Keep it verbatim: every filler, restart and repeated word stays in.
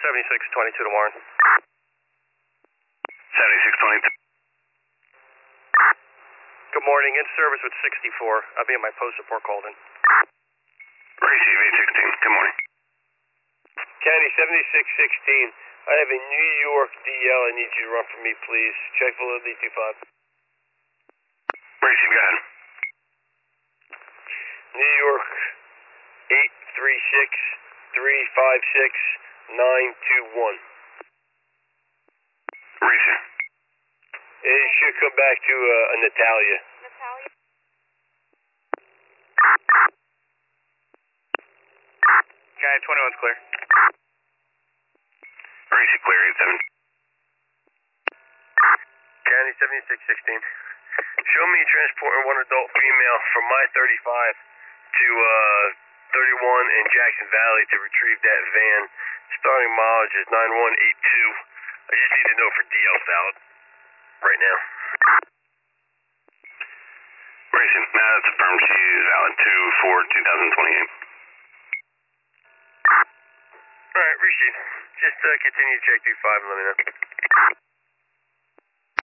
seventy-six twenty-two to Warren. seventy-six twenty-two. Good morning, in service with sixty-four. I'll be at my post support called in. Receive eight sixteen. Good morning. County seventy-six sixteen. I have a New York D L I need you to run for me, please. Check validity two five. Receive, go ahead. New York eight three six three five six nine two one. Receive. It should come back to uh, a Natalia. Natalia? County twenty-one's clear. Receive, clear, eight seven. County seventy-six sixteen. Show me transporting one adult female from my thirty-five to uh, thirty-one in Jackson Valley to retrieve that van. Starting mileage is nine one eight two. I just need to know for D L valid right now. Receive. Now that's affirmed. She is valid to for two thousand twenty-eight. Alright, receive. Just uh, continue to check through five and let me know.